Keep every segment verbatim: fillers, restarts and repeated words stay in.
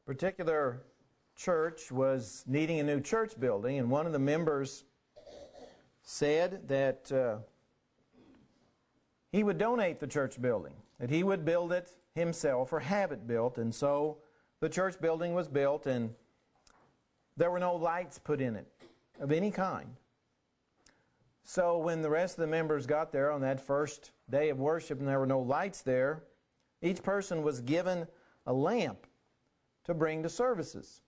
particular church was needing a new church building, and one of the members said that uh, he would donate the church building, that he would build it himself or have it built. And so the church building was built, and there were no lights put in it of any kind. So when the rest of the members got there on that first day of worship and there were no lights there, each person was given a lamp to bring to services.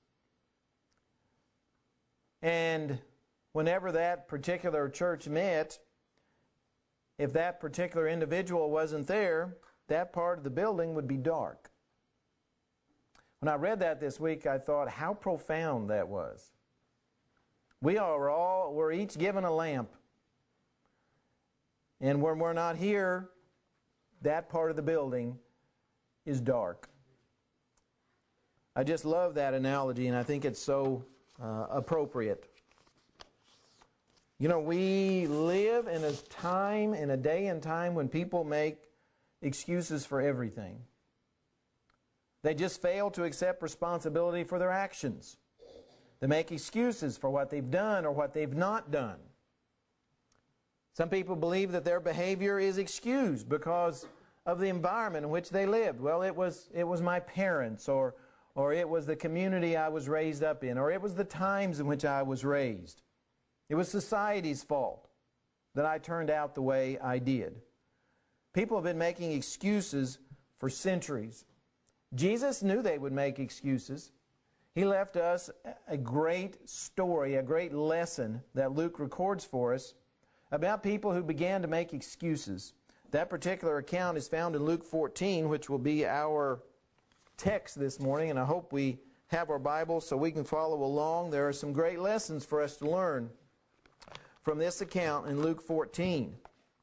And whenever that particular church met, if that particular individual wasn't there, that part of the building would be dark. When I read that this week, I thought how profound that was. We are all, we're each given a lamp. And when we're not here, that part of the building is dark. I just love that analogy, and I think it's so uh, appropriate. You know, we live in a time, in a day and time when people make excuses for everything. They just fail to accept responsibility for their actions. They make excuses for what they've done or what they've not done. Some people believe that their behavior is excused because of the environment in which they lived. Well, it was it was my parents, or or it was the community I was raised up in, or it was the times in which I was raised. It was society's fault that I turned out the way I did. People have been making excuses for centuries. Jesus knew they would make excuses. He left us a great story, a great lesson that Luke records for us about people who began to make excuses. That particular account is found in Luke fourteen, which will be our text this morning, and I hope we have our Bibles so we can follow along. There are some great lessons for us to learn from this account in Luke fourteen.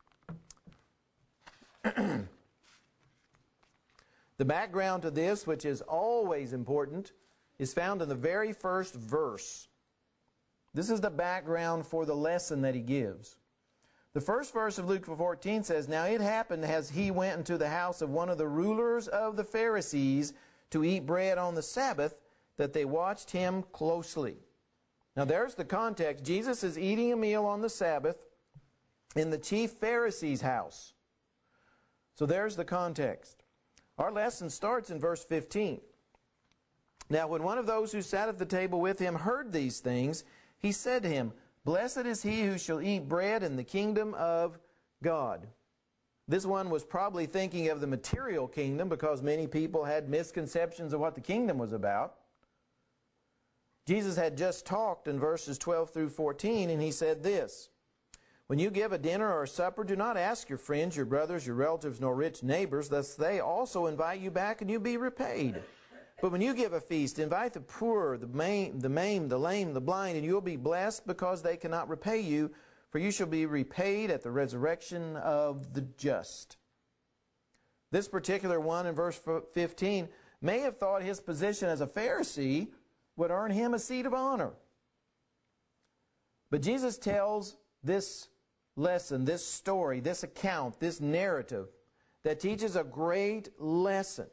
The background to this, which is always important, is found in the very first verse. This is the background for the lesson that he gives. The first verse of Luke fourteen says, "Now it happened as he went into the house of one of the rulers of the Pharisees to eat bread on the Sabbath, that they watched him closely." Now there's the context. Jesus is eating a meal on the Sabbath in the chief Pharisee's house. So there's the context. Our lesson starts in verse fifteen. "Now when one of those who sat at the table with him heard these things, he said to him, 'Blessed is he who shall eat bread in the kingdom of God.'" This one was probably thinking of the material kingdom because many people had misconceptions of what the kingdom was about. Jesus had just talked in verses twelve through fourteen, and he said this, "When you give a dinner or a supper, do not ask your friends, your brothers, your relatives, nor rich neighbors, lest they also invite you back and you be repaid. But when you give a feast, invite the poor, the maimed, the maimed, the lame, the blind, and you will be blessed because they cannot repay you, for you shall be repaid at the resurrection of the just." This particular one in verse fifteen may have thought his position as a Pharisee would earn him a seat of honor. But Jesus tells this lesson, this story, this account, this narrative that teaches a great lesson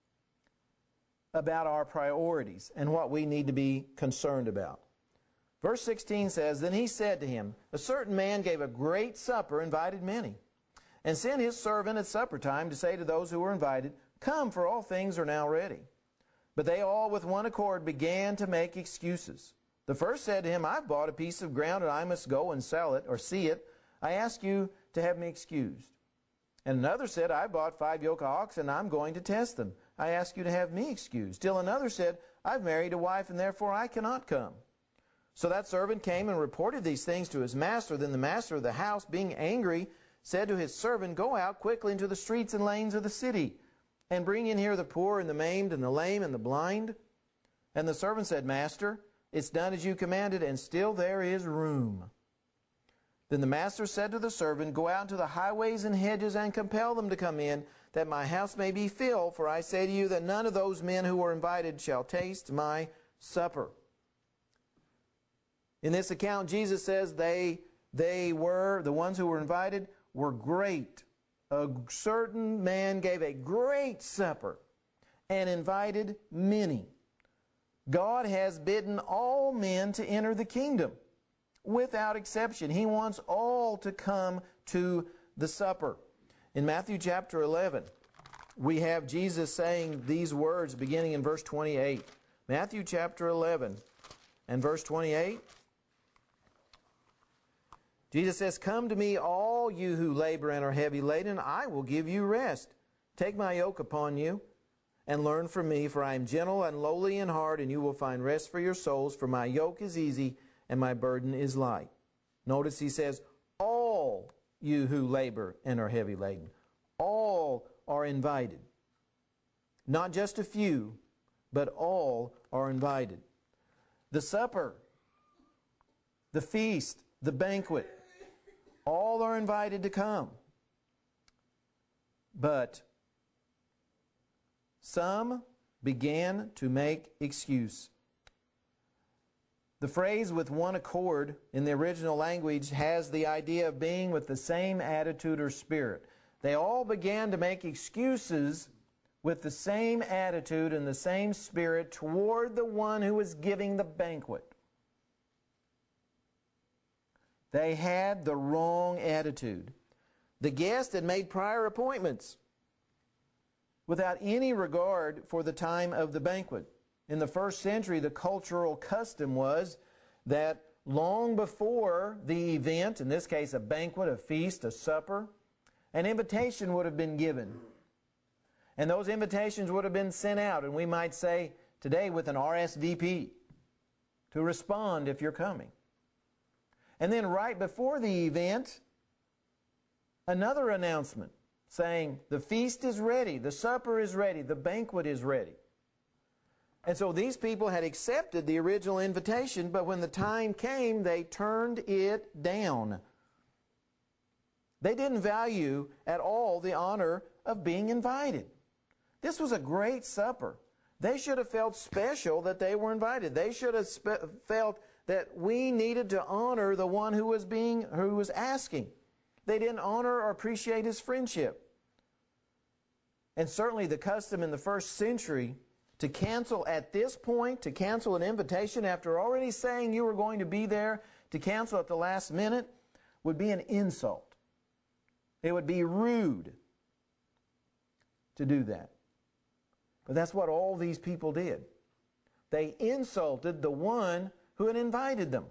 about our priorities and what we need to be concerned about. Verse sixteen says, "Then he said to him, a certain man gave a great supper, invited many, and sent his servant at supper time to say to those who were invited, 'Come, for all things are now ready.' But they all with one accord began to make excuses. The first said to him, 'I've bought a piece of ground and I must go and sell it or see it. I ask you to have me excused.' And another said, 'I bought five yoke of oxen and I'm going to test them. I ask you to have me excused.' Still another said, 'I've married a wife and therefore I cannot come.' So that servant came and reported these things to his master. Then the master of the house, being angry, said to his servant, 'Go out quickly into the streets and lanes of the city, and bring in here the poor and the maimed and the lame and the blind.' And the servant said, 'Master, it's done as you commanded, and still there is room.' Then the master said to the servant, 'Go out into the highways and hedges and compel them to come in, that my house may be filled. For I say to you that none of those men who were invited shall taste my supper.'" In this account, Jesus says they, they were, the ones who were invited, were great. A certain man gave a great supper and invited many. God has bidden all men to enter the kingdom without exception. He wants all to come to the supper. In Matthew chapter eleven, we have Jesus saying these words beginning in verse twenty-eight. Matthew chapter eleven and verse twenty-eight. Jesus says, "Come to me, all you who labor and are heavy laden, I will give you rest. Take my yoke upon you and learn from me, for I am gentle and lowly in heart, and you will find rest for your souls, for my yoke is easy and my burden is light." Notice he says, all you who labor and are heavy laden. All are invited. Not just a few, but all are invited. The supper, the feast, the banquet, all are invited to come. But some began to make excuse. The phrase "with one accord" in the original language has the idea of being with the same attitude or spirit. They all began to make excuses with the same attitude and the same spirit toward the one who was giving the banquet. They had the wrong attitude. The guest had made prior appointments without any regard for the time of the banquet. In the first century, the cultural custom was that long before the event, in this case a banquet, a feast, a supper, an invitation would have been given. And those invitations would have been sent out, and we might say today with an R S V P to respond if you're coming. And then right before the event, another announcement saying the feast is ready, the supper is ready, the banquet is ready. And so these people had accepted the original invitation, but when the time came, they turned it down. They didn't value at all the honor of being invited. This was a great supper. They should have felt special that they were invited. They should have felt that we needed to honor the one who was being, who was asking. They didn't honor or appreciate his friendship. And certainly the custom in the first century to cancel at this point, to cancel an invitation after already saying you were going to be there, to cancel at the last minute, would be an insult. It would be rude to do that. But that's what all these people did. They insulted the one who had invited them.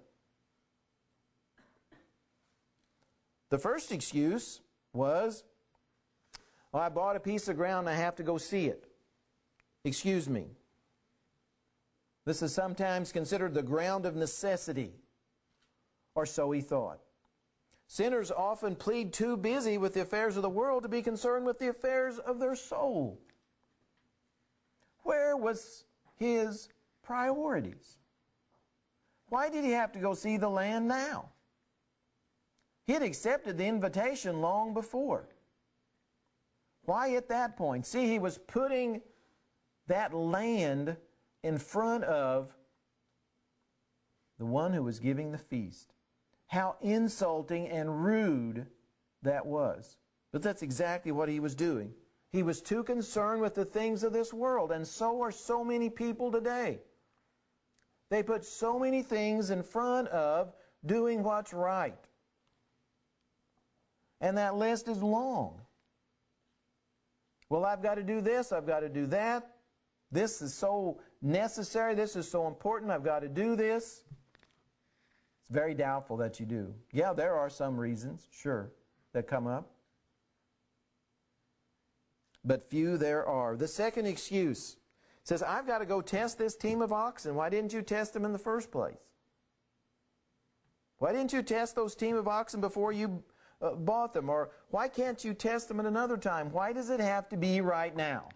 The first excuse was, "Oh, I bought a piece of ground and I have to go see it. Excuse me." This is sometimes considered the ground of necessity, or so he thought. Sinners often plead too busy with the affairs of the world to be concerned with the affairs of their soul. Where was his priorities? Why did he have to go see the land now? He had accepted the invitation long before. Why at that point? See, he was putting that land in front of the one who was giving the feast. How insulting and rude that was. But that's exactly what he was doing. He was too concerned with the things of this world, and so are so many people today. They put so many things in front of doing what's right. And that list is long. Well, I've got to do this, I've got to do that. This is so necessary, this is so important, I've got to do this. It's very doubtful that you do. Yeah, there are some reasons, sure, that come up. But few there are. The second excuse says, "I've got to go test this team of oxen. Why didn't you test them in the first place? Why didn't you test those team of oxen before you uh, bought them? Or why can't you test them at another time? Why does it have to be right now?"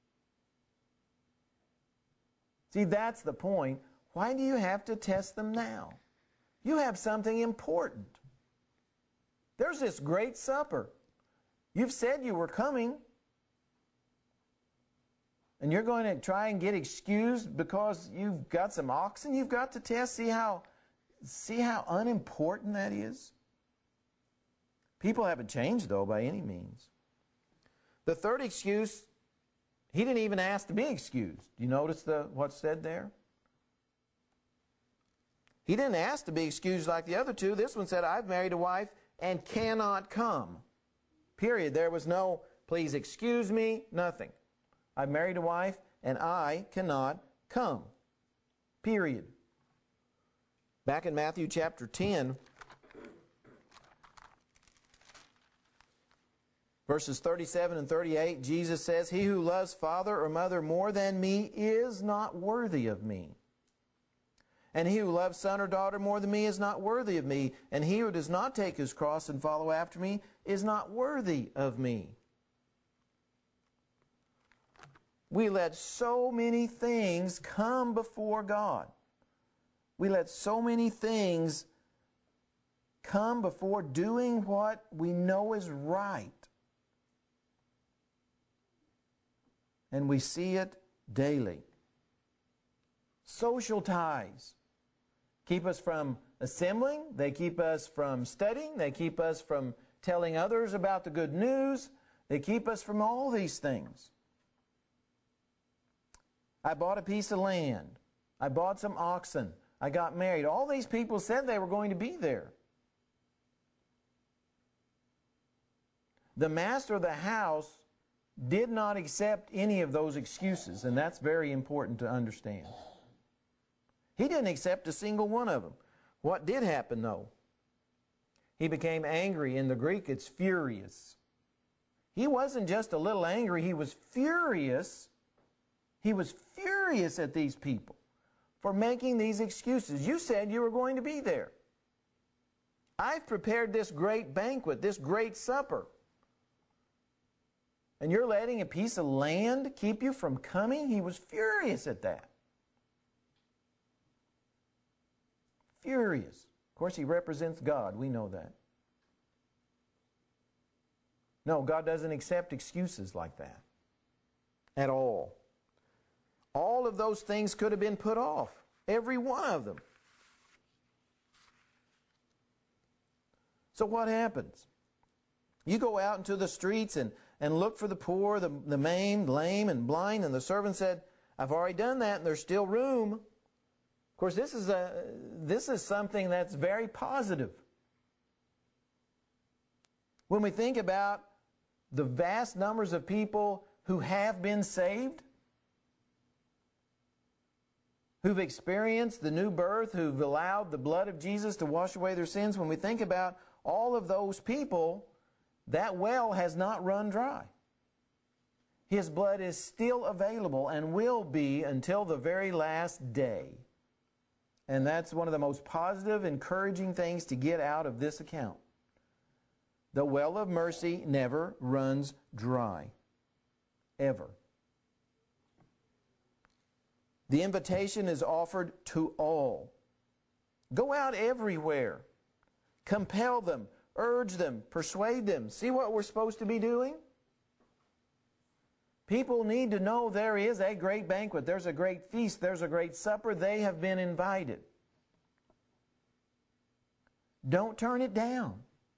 See, that's the point. Why do you have to test them now? You have something important. There's this great supper. You've said you were coming. And you're going to try and get excused because you've got some oxen you've got to test? See how, see how unimportant that is? People haven't changed, though, by any means. The third excuse, he didn't even ask to be excused. You notice the, what's said there? He didn't ask to be excused like the other two. This one said, I've married a wife and cannot come. Period. There was no, please excuse me, nothing. I've married a wife and I cannot come. Period. Back in Matthew chapter ten, verses thirty-seven and thirty-eight, Jesus says, He who loves father or mother more than me is not worthy of me. And he who loves son or daughter more than me is not worthy of me. And he who does not take his cross and follow after me is not worthy of me. We let so many things come before God. We let so many things come before doing what we know is right. And we see it daily. Social ties keep us from assembling. They keep us from studying. They keep us from telling others about the good news. They keep us from all these things. I bought a piece of land. I bought some oxen. I got married. All these people said they were going to be there. The master of the house did not accept any of those excuses, and that's very important to understand. He didn't accept a single one of them. What did happen, though? He became angry. In the Greek, it's furious. He wasn't just a little angry. He was furious. He was furious at these people for making these excuses. You said you were going to be there. I've prepared this great banquet, this great supper. And you're letting a piece of land keep you from coming? He was furious at that. Furious. Of course, he represents God. We know that. No, God doesn't accept excuses like that at all. All of those things could have been put off. Every one of them. So what happens? You go out into the streets and, and look for the poor, the, the maimed, lame, and blind, and the servant said, I've already done that, and there's still room. Of course, this is, a, this is something that's very positive. When we think about the vast numbers of people who have been saved, who've experienced the new birth, who've allowed the blood of Jesus to wash away their sins, when we think about all of those people, that well has not run dry. His blood is still available and will be until the very last day. And that's one of the most positive, encouraging things to get out of this account. The well of mercy never runs dry. Ever. The invitation is offered to all. Go out everywhere. Compel them. Urge them. Persuade them. See what we're supposed to be doing? People need to know there is a great banquet. There's a great feast. There's a great supper. They have been invited. Don't turn it down.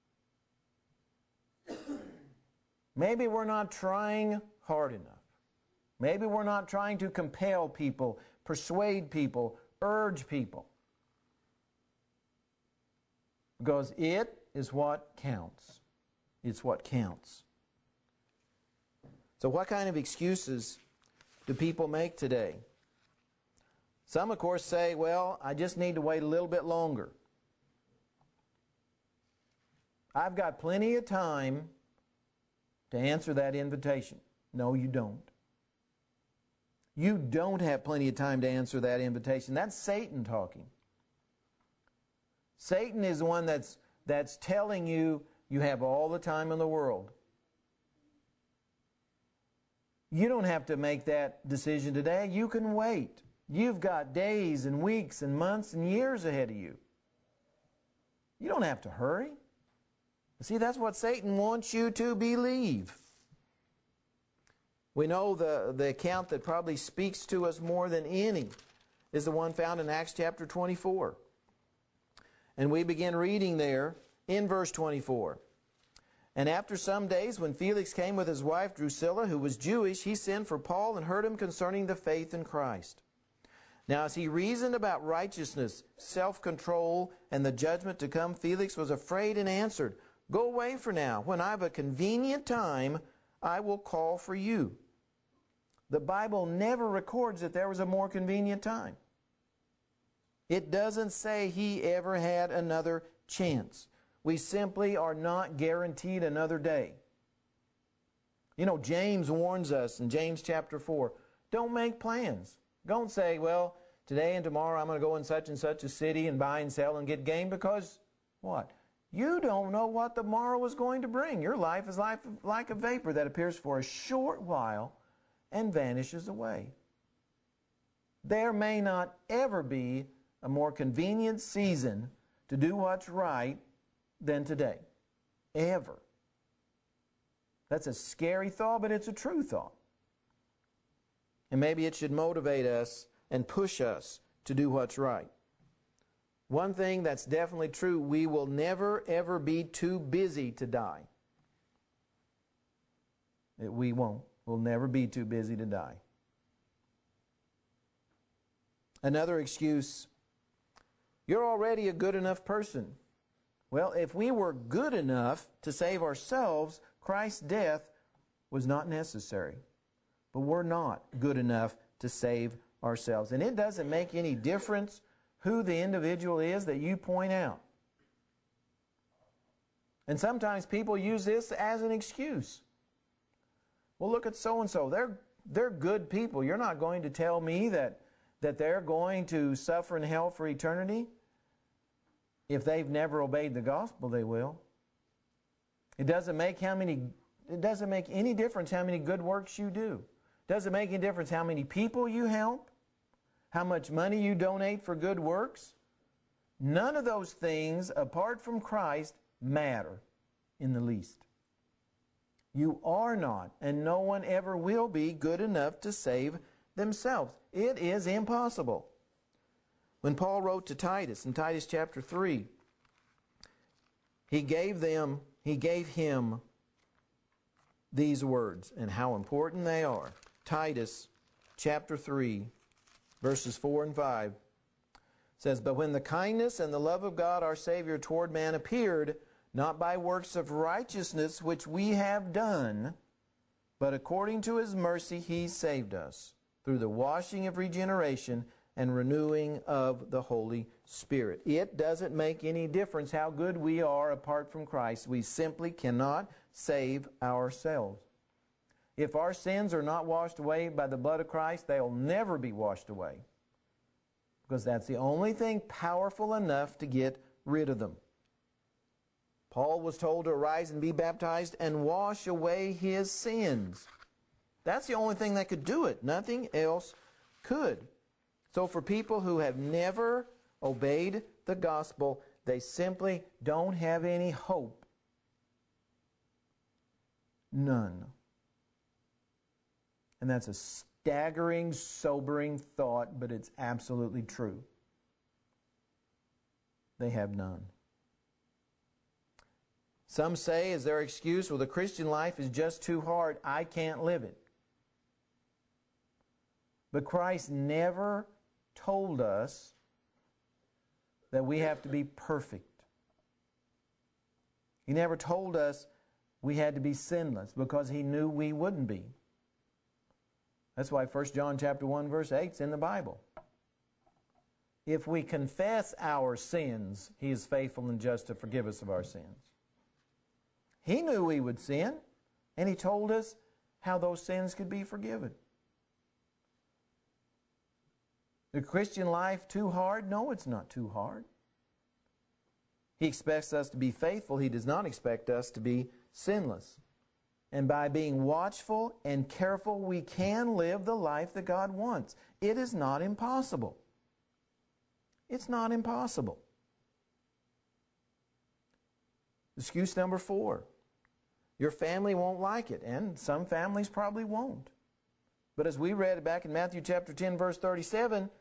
Maybe we're not trying hard enough. Maybe we're not trying to compel people, persuade people, urge people. Because it is what counts. It's what counts. So what kind of excuses do people make today? Some, of course, say, well, I just need to wait a little bit longer. I've got plenty of time to answer that invitation. No, you don't. You don't have plenty of time to answer that invitation. That's Satan talking. Satan is the one that's, that's telling you you have all the time in the world. You don't have to make that decision today. You can wait. You've got days and weeks and months and years ahead of you. You don't have to hurry. See, that's what Satan wants you to believe. We know the, the account that probably speaks to us more than any is the one found in Acts chapter twenty-four. And we begin reading there in verse twenty-four. And after some days, when Felix came with his wife Drusilla, who was Jewish, he sent for Paul and heard him concerning the faith in Christ. Now as he reasoned about righteousness, self-control, and the judgment to come, Felix was afraid and answered, Go away for now. When I have a convenient time, I will call for you. The Bible never records that there was a more convenient time. It doesn't say he ever had another chance. We simply are not guaranteed another day. You know, James warns us in James chapter four, don't make plans. Don't say, well, today and tomorrow I'm going to go in such and such a city and buy and sell and get gain, because what? You don't know what tomorrow is going to bring. Your life is like, like a vapor that appears for a short while and vanishes away. There may not ever be a more convenient season to do what's right than today. Ever. That's a scary thought, but it's a true thought. And maybe it should motivate us and push us to do what's right. One thing that's definitely true, we will never ever be too busy to die. We won't. We'll never be too busy to die. Another excuse, you're already a good enough person. Well, if we were good enough to save ourselves, Christ's death was not necessary. But we're not good enough to save ourselves. And it doesn't make any difference who the individual is that you point out. And sometimes people use this as an excuse. Well, look at so-and-so. They're, they're good people. You're not going to tell me that, that they're going to suffer in hell for eternity? If they've never obeyed the gospel, they will. It doesn't make how many, it doesn't make any difference how many good works you do. It doesn't make any difference how many people you help, how much money you donate for good works. None of those things, apart from Christ, matter in the least. You are not, and no one ever will be, good enough to save themselves. It is impossible. When Paul wrote to Titus in Titus chapter three, he gave them, he gave him these words, and how important they are. Titus chapter three, verses four and five says, But when the kindness and the love of God our Savior toward man appeared, not by works of righteousness which we have done, but according to His mercy He saved us, through the washing of regeneration and renewing of the Holy Spirit. It doesn't make any difference how good we are apart from Christ. We simply cannot save ourselves. If our sins are not washed away by the blood of Christ, they'll never be washed away, because that's the only thing powerful enough to get rid of them. Paul was told to arise and be baptized and wash away his sins. That's the only thing that could do it. Nothing else could. So for people who have never obeyed the gospel, they simply don't have any hope. None. And that's a staggering, sobering thought, but it's absolutely true. They have none. Some say, as their excuse, well, the Christian life is just too hard. I can't live it. But Christ never told us that we have to be perfect. He never told us we had to be sinless, because He knew we wouldn't be. That's why First John chapter one verse eight is in the Bible. If we confess our sins, He is faithful and just to forgive us of our sins. He knew we would sin, and He told us how those sins could be forgiven. The Christian life too hard? No, it's not too hard. He expects us to be faithful. He does not expect us to be sinless. And by being watchful and careful, we can live the life that God wants. It is not impossible. It's not impossible. Excuse number four. Your family won't like it, and some families probably won't. But as we read back in Matthew chapter ten, verse thirty-seven,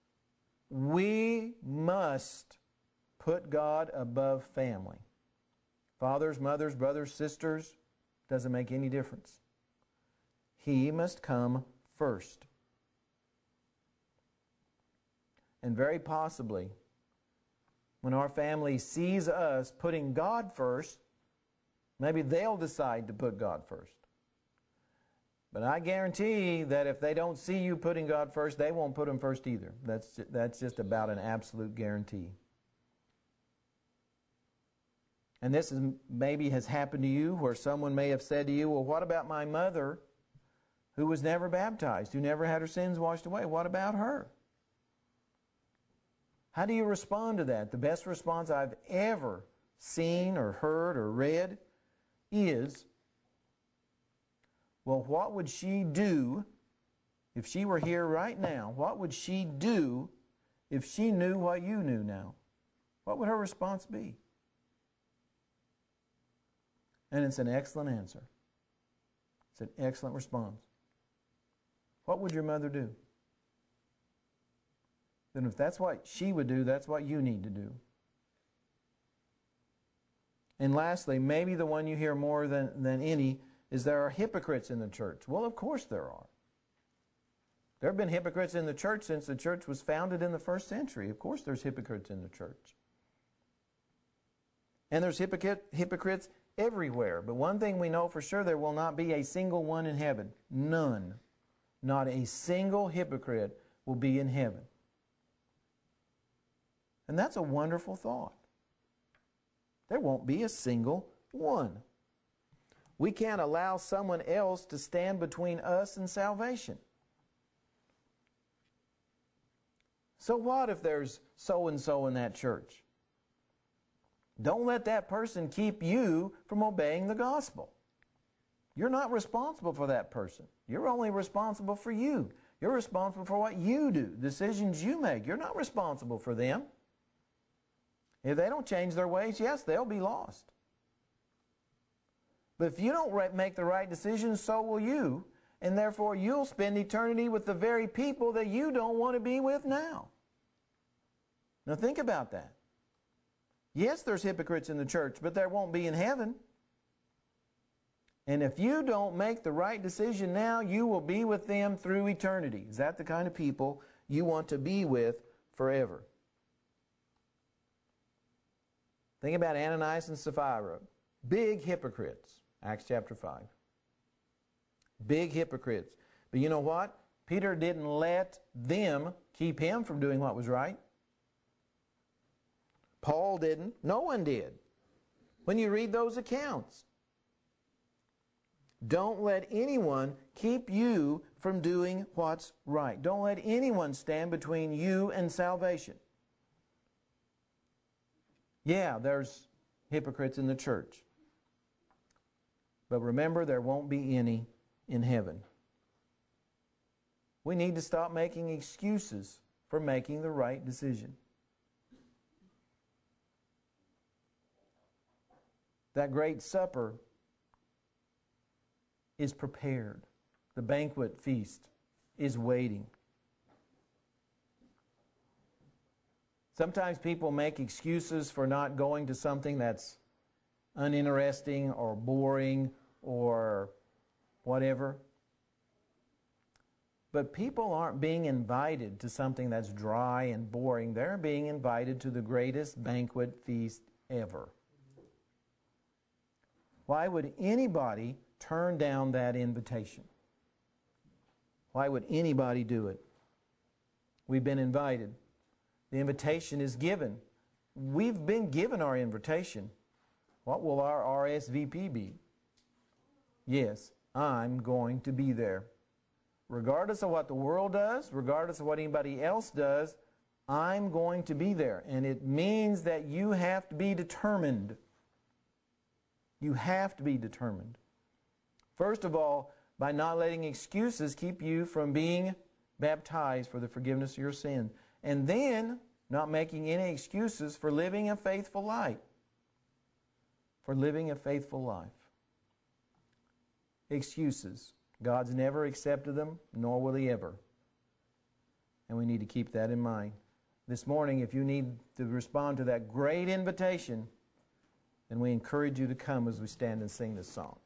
we must put God above family. Fathers, mothers, brothers, sisters, doesn't make any difference. He must come first. And very possibly, when our family sees us putting God first, maybe they'll decide to put God first. But I guarantee that if they don't see you putting God first, they won't put Him first either. That's, that's just about an absolute guarantee. And this is, maybe has happened to you, where someone may have said to you, well, what about my mother who was never baptized, who never had her sins washed away? What about her? How do you respond to that? The best response I've ever seen or heard or read is, well, what would she do if she were here right now? What would she do if she knew what you knew now? What would her response be? And it's an excellent answer. It's an excellent response. What would your mother do? Then if that's what she would do, that's what you need to do. And lastly, maybe the one you hear more than, than any is there are hypocrites in the church. Well, of course there are. There have been hypocrites in the church since the church was founded in the first century. Of course there's hypocrites in the church. And there's hypocrite, hypocrites everywhere. But one thing we know for sure, there will not be a single one in heaven. None. Not a single hypocrite will be in heaven. And that's a wonderful thought. There won't be a single one. We can't allow someone else to stand between us and salvation. So what if there's so-and-so in that church? Don't let that person keep you from obeying the gospel. You're not responsible for that person. You're only responsible for you. You're responsible for what you do, decisions you make. You're not responsible for them. If they don't change their ways, yes, they'll be lost. But if you don't make the right decisions, so will you. And therefore, you'll spend eternity with the very people that you don't want to be with now. Now think about that. Yes, there's hypocrites in the church, but there won't be in heaven. And if you don't make the right decision now, you will be with them through eternity. Is that the kind of people you want to be with forever? Think about Ananias and Sapphira. Big hypocrites. Acts chapter five. Big hypocrites. But you know what? Peter didn't let them keep him from doing what was right. Paul didn't. No one did. When you read those accounts, don't let anyone keep you from doing what's right. Don't let anyone stand between you and salvation. Yeah, there's hypocrites in the church. But remember, there won't be any in heaven. We need to stop making excuses for making the right decision. That great supper is prepared. The banquet feast is waiting. Sometimes people make excuses for not going to something that's uninteresting or boring or whatever. But people aren't being invited to something that's dry and boring. They're being invited to the greatest banquet feast ever. Why would anybody turn down that invitation? Why would anybody do it? We've been invited. The invitation is given. We've been given our invitation. What will our R S V P be? Yes, I'm going to be there. Regardless of what the world does, regardless of what anybody else does, I'm going to be there. And it means that you have to be determined. You have to be determined. First of all, by not letting excuses keep you from being baptized for the forgiveness of your sin. And then, not making any excuses for living a faithful life. For living a faithful life. Excuses. God's never accepted them, nor will He ever. And we need to keep that in mind. This morning, if you need to respond to that great invitation, then we encourage you to come as we stand and sing this song.